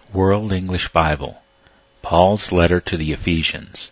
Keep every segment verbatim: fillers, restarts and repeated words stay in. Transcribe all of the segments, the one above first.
World English Bible, Paul's Letter to the Ephesians.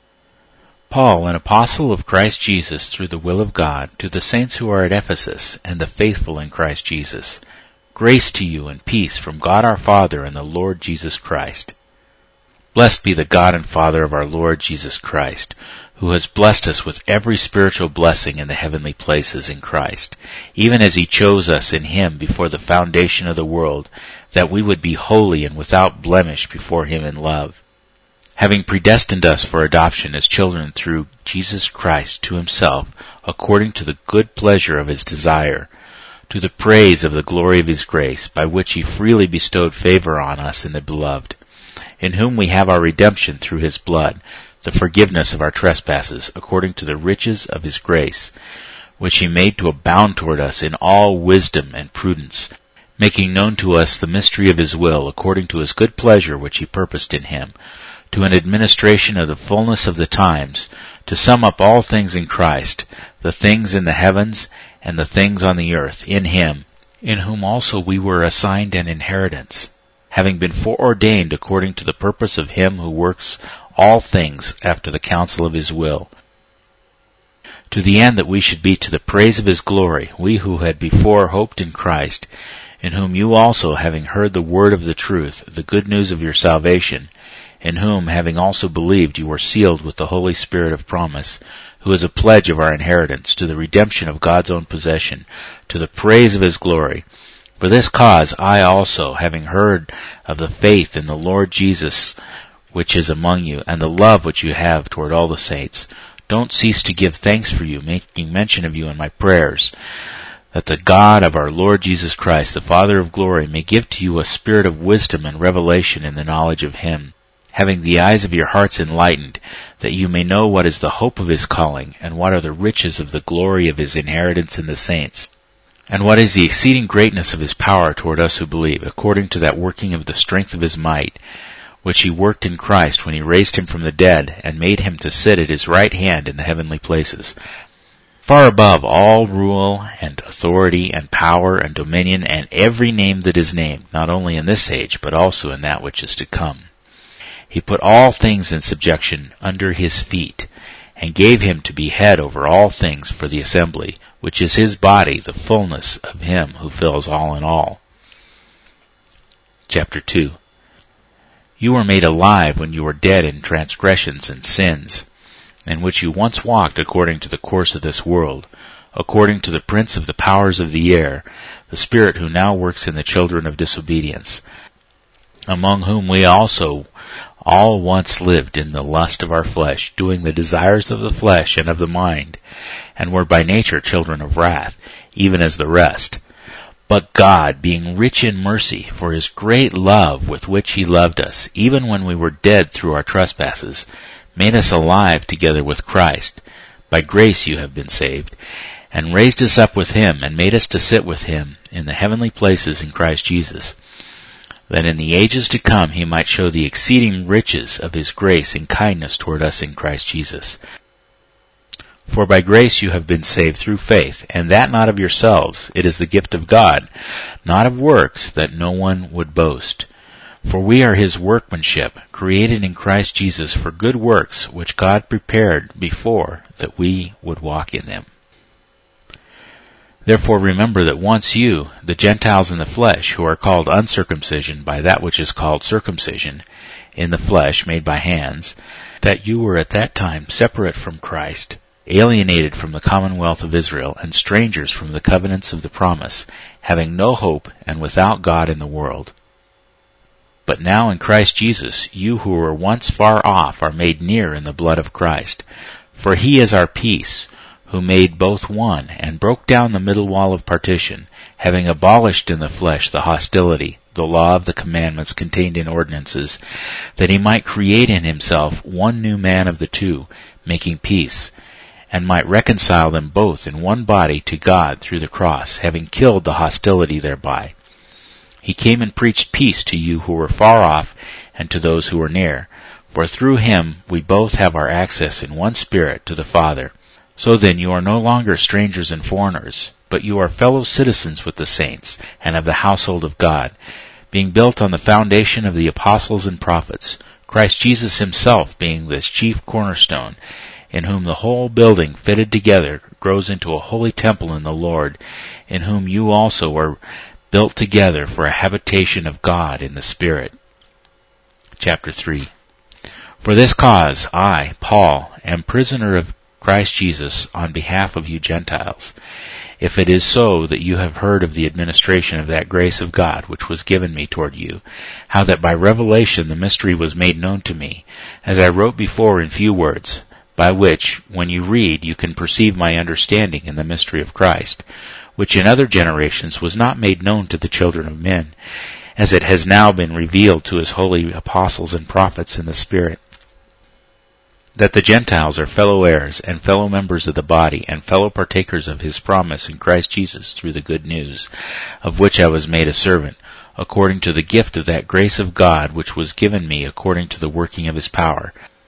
Paul, an apostle of Christ Jesus through the will of God, to the saints who are at Ephesus and the faithful in Christ Jesus, grace to you and peace from God our Father and the Lord Jesus Christ. Blessed be the God and Father of our Lord Jesus Christ, who has blessed us with every spiritual blessing in the heavenly places in Christ, even as he chose us in him before the foundation of the world, that we would be holy and without blemish before him in love, having predestined us for adoption as children through Jesus Christ to himself, according to the good pleasure of his desire, to the praise of the glory of his grace, by which he freely bestowed favor on us in the Beloved, in whom we have our redemption through his blood, the forgiveness of our trespasses, according to the riches of his grace, which he made to abound toward us in all wisdom and prudence, making known to us the mystery of his will, according to his good pleasure which he purposed in him, to an administration of the fullness of the times, to sum up all things in Christ, the things in the heavens and the things on the earth, in him, in whom also we were assigned an inheritance, having been foreordained according to the purpose of him who works all things after the counsel of his will, to the end that we should be to the praise of his glory, we who had before hoped in Christ, in whom you also, having heard the word of the truth, the good news of your salvation, in whom, having also believed, you were sealed with the Holy Spirit of promise, who is a pledge of our inheritance, to the redemption of God's own possession, to the praise of his glory. For this cause I also, having heard of the faith in the Lord Jesus which is among you, and the love which you have toward all the saints, don't cease to give thanks for you, making mention of you in my prayers, that the God of our Lord Jesus Christ, the Father of glory, may give to you a spirit of wisdom and revelation in the knowledge of him, having the eyes of your hearts enlightened, that you may know what is the hope of his calling, and what are the riches of the glory of his inheritance in the saints, and what is the exceeding greatness of his power toward us who believe, according to that working of the strength of his might, which he worked in Christ when he raised him from the dead, and made him to sit at his right hand in the heavenly places, far above all rule and authority and power and dominion and every name that is named, not only in this age, but also in that which is to come. He put all things in subjection under his feet, and gave him to be head over all things for the assembly, which is his body, the fullness of him who fills all in all. Chapter two. You were made alive when you were dead in transgressions and sins, in which you once walked according to the course of this world, according to the prince of the powers of the air, the spirit who now works in the children of disobedience, among whom we also all once lived in the lust of our flesh, doing the desires of the flesh and of the mind, and were by nature children of wrath, even as the rest. But God, being rich in mercy, for his great love with which he loved us, even when we were dead through our trespasses, made us alive together with Christ. By grace you have been saved, and raised us up with him, and made us to sit with him in the heavenly places in Christ Jesus, that in the ages to come he might show the exceeding riches of his grace and kindness toward us in Christ Jesus. For by grace you have been saved through faith, and that not of yourselves, it is the gift of God, not of works, that no one would boast. For we are his workmanship, created in Christ Jesus for good works, which God prepared before that we would walk in them. Therefore remember that once you, the Gentiles in the flesh, who are called uncircumcision by that which is called circumcision, in the flesh made by hands, that you were at that time separate from Christ, alienated from the commonwealth of Israel, and strangers from the covenants of the promise, having no hope and without God in the world. But now in Christ Jesus, you who were once far off are made near in the blood of Christ. For he is our peace, who made both one, and broke down the middle wall of partition, having abolished in the flesh the hostility, the law of the commandments contained in ordinances, that he might create in himself one new man of the two, making peace, and might reconcile them both in one body to God through the cross, having killed the hostility thereby. He came and preached peace to you who were far off, and to those who were near. For through him we both have our access in one Spirit to the Father. So then you are no longer strangers and foreigners, but you are fellow citizens with the saints, and of the household of God, being built on the foundation of the apostles and prophets, Christ Jesus himself being the chief cornerstone, in whom the whole building fitted together grows into a holy temple in the Lord, in whom you also are built together for a habitation of God in the Spirit. Chapter three. For this cause I, Paul, am prisoner of Christ Jesus on behalf of you Gentiles, if it is so that you have heard of the administration of that grace of God which was given me toward you, how that by revelation the mystery was made known to me, as I wrote before in few words, by which, when you read, you can perceive my understanding in the mystery of Christ, which in other generations was not made known to the children of men, as it has now been revealed to his holy apostles and prophets in the Spirit, that the Gentiles are fellow heirs and fellow members of the body and fellow partakers of his promise in Christ Jesus through the good news, of which I was made a servant, according to the gift of that grace of God which was given me according to the working of his power.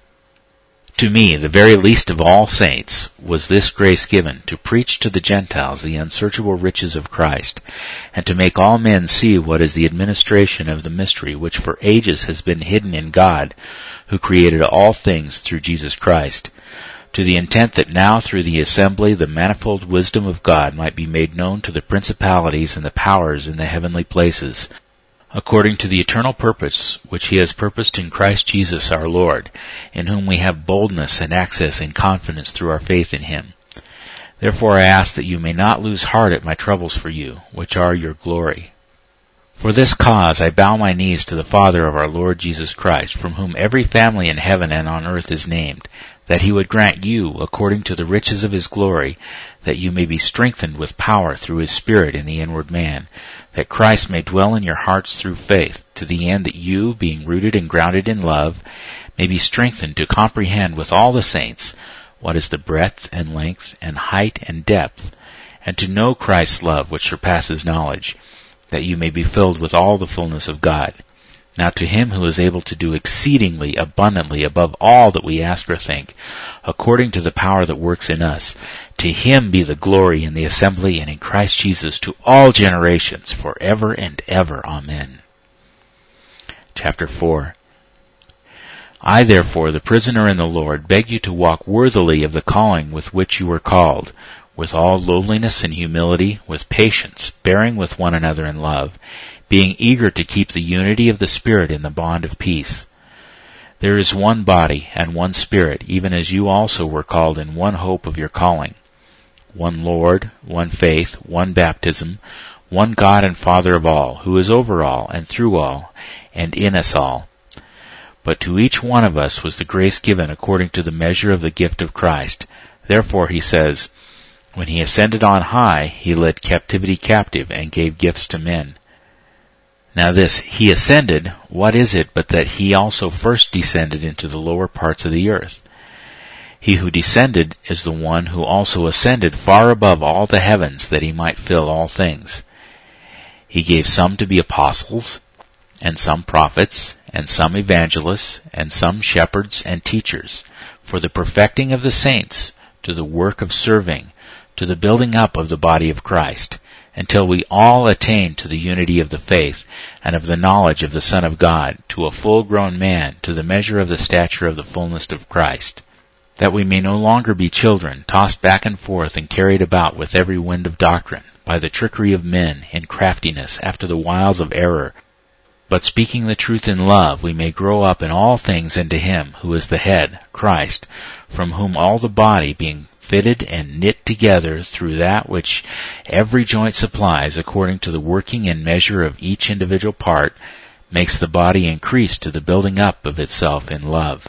To me, the very least of all saints, was this grace given, to preach to the Gentiles the unsearchable riches of Christ, and to make all men see what is the administration of the mystery which for ages has been hidden in God, who created all things through Jesus Christ, to the intent that now through the assembly the manifold wisdom of God might be made known to the principalities and the powers in the heavenly places, according to the eternal purpose which he has purposed in Christ Jesus our Lord, in whom we have boldness and access and confidence through our faith in him. Therefore I ask that you may not lose heart at my troubles for you, which are your glory. For this cause I bow my knees to the Father of our Lord Jesus Christ, from whom every family in heaven and on earth is named, that he would grant you, according to the riches of his glory, that you may be strengthened with power through his Spirit in the inward man, that Christ may dwell in your hearts through faith, to the end that you, being rooted and grounded in love, may be strengthened to comprehend with all the saints what is the breadth and length and height and depth, and to know Christ's love which surpasses knowledge, that you may be filled with all the fullness of God. Now to him who is able to do exceedingly abundantly above all that we ask or think, according to the power that works in us, to him be the glory in the assembly and in Christ Jesus to all generations, forever and ever. Amen. Chapter four. I therefore, the prisoner in the Lord, beg you to walk worthily of the calling with which you were called, with all lowliness and humility, with patience, bearing with one another in love, being eager to keep the unity of the Spirit in the bond of peace. There is one body and one Spirit, even as you also were called in one hope of your calling. One Lord, one faith, one baptism, one God and Father of all, who is over all and through all and in us all. But to each one of us was the grace given according to the measure of the gift of Christ. Therefore he says, when he ascended on high, he led captivity captive and gave gifts to men. Now this, he ascended, what is it but that he also first descended into the lower parts of the earth? He who descended is the one who also ascended far above all the heavens, that he might fill all things. He gave some to be apostles, and some prophets, and some evangelists, and some shepherds and teachers, for the perfecting of the saints, to the work of serving, to the building up of the body of Christ, until we all attain to the unity of the faith and of the knowledge of the Son of God, to a full-grown man, to the measure of the stature of the fullness of Christ, that we may no longer be children, tossed back and forth and carried about with every wind of doctrine, by the trickery of men, in craftiness, after the wiles of error. But speaking the truth in love, we may grow up in all things into him who is the head, Christ, from whom all the body, being fitted and knit together through that which every joint supplies, according to the working and measure of each individual part, makes the body increase to the building up of itself in love.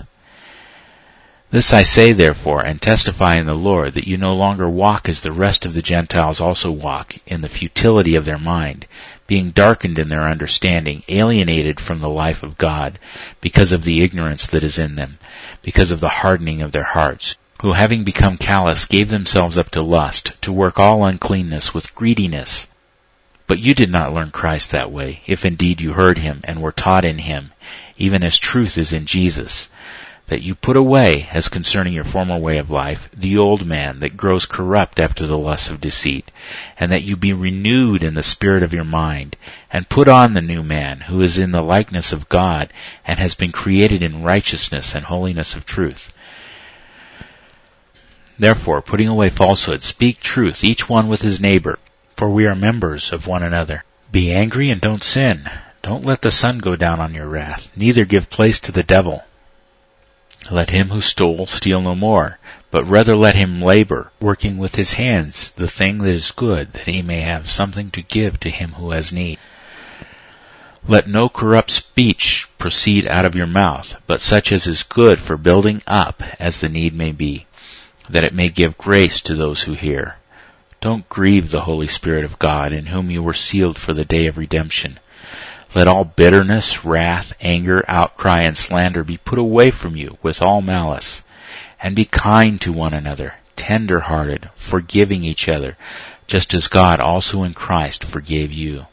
This I say, therefore, and testify in the Lord, that you no longer walk as the rest of the Gentiles also walk, in the futility of their mind, being darkened in their understanding, alienated from the life of God, because of the ignorance that is in them, because of the hardening of their hearts, who having become callous gave themselves up to lust, to work all uncleanness with greediness. But you did not learn Christ that way, if indeed you heard him and were taught in him, even as truth is in Jesus, that you put away, as concerning your former way of life, the old man that grows corrupt after the lusts of deceit, and that you be renewed in the spirit of your mind, and put on the new man, who is in the likeness of God, and has been created in righteousness and holiness of truth. Therefore, putting away falsehood, speak truth, each one with his neighbor, for we are members of one another. Be angry and don't sin. Don't let the sun go down on your wrath, neither give place to the devil. Let him who stole steal no more, but rather let him labor, working with his hands the thing that is good, that he may have something to give to him who has need. Let no corrupt speech proceed out of your mouth, but such as is good for building up, as the need may be, that it may give grace to those who hear. Don't grieve the Holy Spirit of God, in whom you were sealed for the day of redemption. Let all bitterness, wrath, anger, outcry, and slander be put away from you with all malice. And be kind to one another, tender-hearted, forgiving each other, just as God also in Christ forgave you.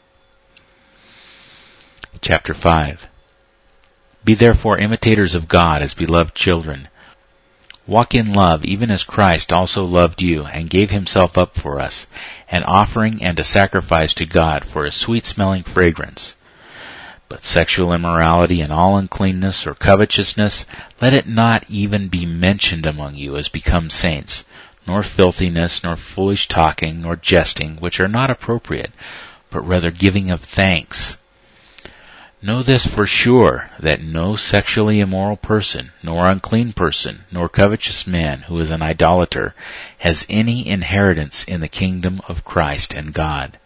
Chapter five. Be therefore imitators of God as beloved children. Walk in love, even as Christ also loved you, and gave himself up for us, an offering and a sacrifice to God for a sweet-smelling fragrance. But sexual immorality and all uncleanness or covetousness, let it not even be mentioned among you as becomes saints, nor filthiness, nor foolish talking, nor jesting, which are not appropriate, but rather giving of thanks. Know this for sure, that no sexually immoral person, nor unclean person, nor covetous man who is an idolater, has any inheritance in the kingdom of Christ and God.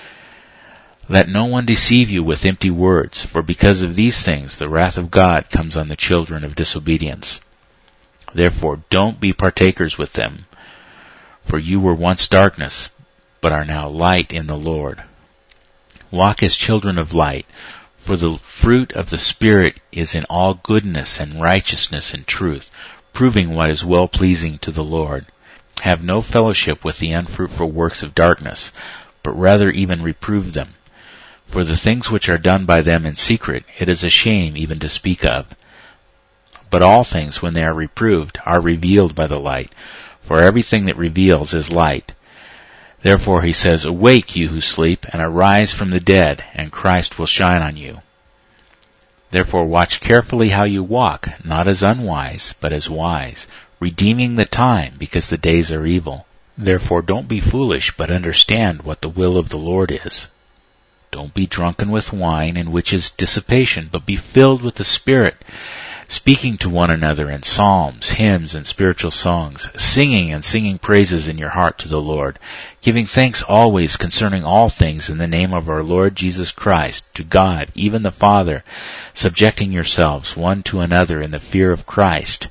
Let no one deceive you with empty words, for because of these things the wrath of God comes on the children of disobedience. Therefore don't be partakers with them, for you were once darkness, but are now light in the Lord. Walk as children of light, for the fruit of the Spirit is in all goodness and righteousness and truth, proving what is well-pleasing to the Lord. Have no fellowship with the unfruitful works of darkness, but rather even reprove them. For the things which are done by them in secret, it is a shame even to speak of. But all things, when they are reproved, are revealed by the light, for everything that reveals is light. Therefore he says, Awake, you who sleep, and arise from the dead, and Christ will shine on you. Therefore watch carefully how you walk, not as unwise, but as wise, redeeming the time, because the days are evil. Therefore don't be foolish, but understand what the will of the Lord is. Don't be drunken with wine, in which is dissipation, but be filled with the Spirit, speaking to one another in psalms, hymns, and spiritual songs, singing and singing praises in your heart to the Lord, giving thanks always concerning all things in the name of our Lord Jesus Christ, to God, even the Father, subjecting yourselves one to another in the fear of Christ.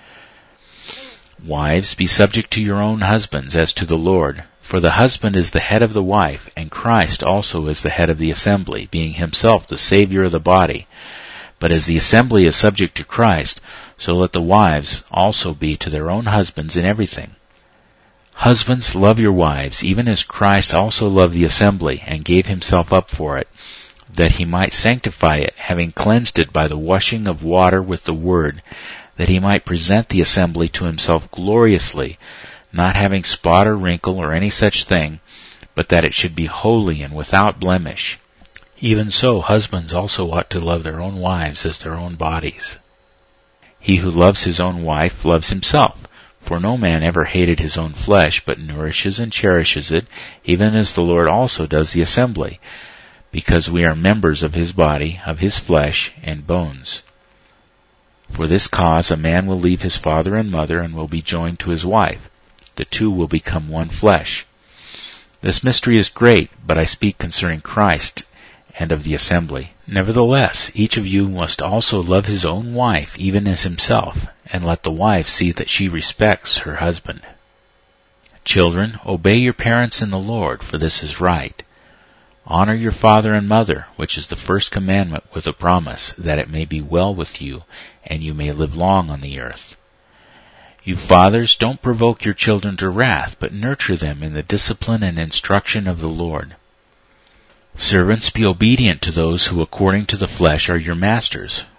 Wives, be subject to your own husbands as to the Lord. For the husband is the head of the wife, and Christ also is the head of the assembly, being himself the Savior of the body. But as the assembly is subject to Christ, so let the wives also be to their own husbands in everything. Husbands, love your wives, even as Christ also loved the assembly, and gave himself up for it, that he might sanctify it, having cleansed it by the washing of water with the word, that he might present the assembly to himself gloriously, not having spot or wrinkle or any such thing, but that it should be holy and without blemish. Even so, husbands also ought to love their own wives as their own bodies. He who loves his own wife loves himself, for no man ever hated his own flesh, but nourishes and cherishes it, even as the Lord also does the assembly, because we are members of his body, of his flesh and bones. For this cause a man will leave his father and mother and will be joined to his wife. The two will become one flesh. This mystery is great, but I speak concerning Christ and of the assembly. Nevertheless, each of you must also love his own wife, even as himself, and let the wife see that she respects her husband. Children, obey your parents in the Lord, for this is right. Honor your father and mother, which is the first commandment with a promise, that it may be well with you, and you may live long on the earth. You fathers, don't provoke your children to wrath, but nurture them in the discipline and instruction of the Lord. Servants, be obedient to those who according to the flesh are your masters,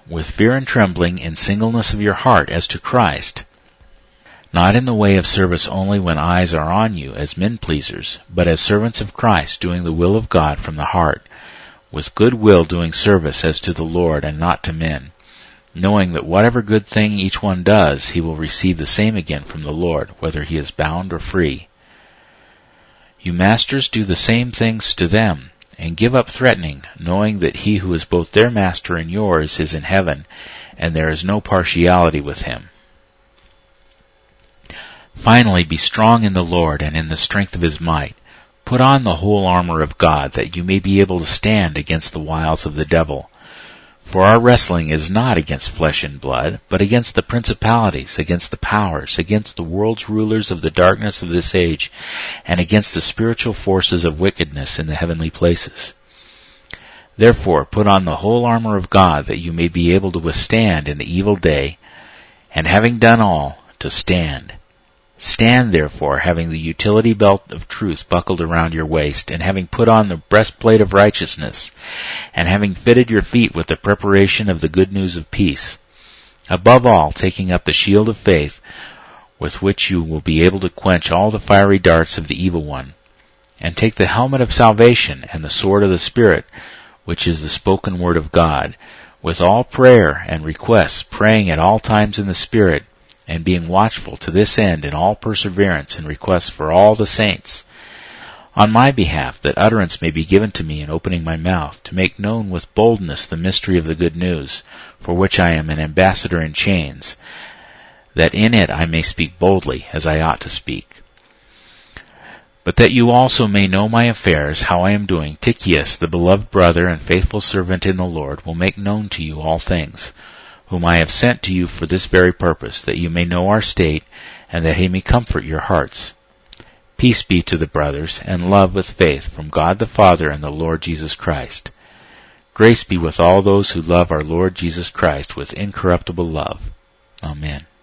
with fear and trembling in singleness of your heart as to Christ, not in the way of service only when eyes are on you as men-pleasers, but as servants of Christ, doing the will of God from the heart, with good will doing service as to the Lord and not to men, knowing that whatever good thing each one does, he will receive the same again from the Lord, whether he is bound or free. You masters do the same things to them, and give up threatening, knowing that he who is both their master and yours is in heaven, and there is no partiality with him. Finally, be strong in the Lord and in the strength of his might. Put on the whole armor of God, that you may be able to stand against the wiles of the devil. For our wrestling is not against flesh and blood, but against the principalities, against the powers, against the world's rulers of the darkness of this age, and against the spiritual forces of wickedness in the heavenly places. Therefore, put on the whole armor of God, that you may be able to withstand in the evil day, and having done all, to stand. Stand therefore, having the utility belt of truth buckled around your waist, and having put on the breastplate of righteousness, and having fitted your feet with the preparation of the good news of peace. Above all, taking up the shield of faith, with which you will be able to quench all the fiery darts of the evil one. And take the helmet of salvation and the sword of the Spirit, which is the spoken word of God, with all prayer and requests, praying at all times in the Spirit, and being watchful to this end in all perseverance and requests for all the saints, on my behalf, that utterance may be given to me in opening my mouth, to make known with boldness the mystery of the good news, for which I am an ambassador in chains, that in it I may speak boldly, as I ought to speak. But that you also may know my affairs, how I am doing, Tychicus, the beloved brother and faithful servant in the Lord, will make known to you all things, whom I have sent to you for this very purpose, that you may know our state, and that he may comfort your hearts. Peace be to the brothers, and love with faith from God the Father and the Lord Jesus Christ. Grace be with all those who love our Lord Jesus Christ with incorruptible love. Amen.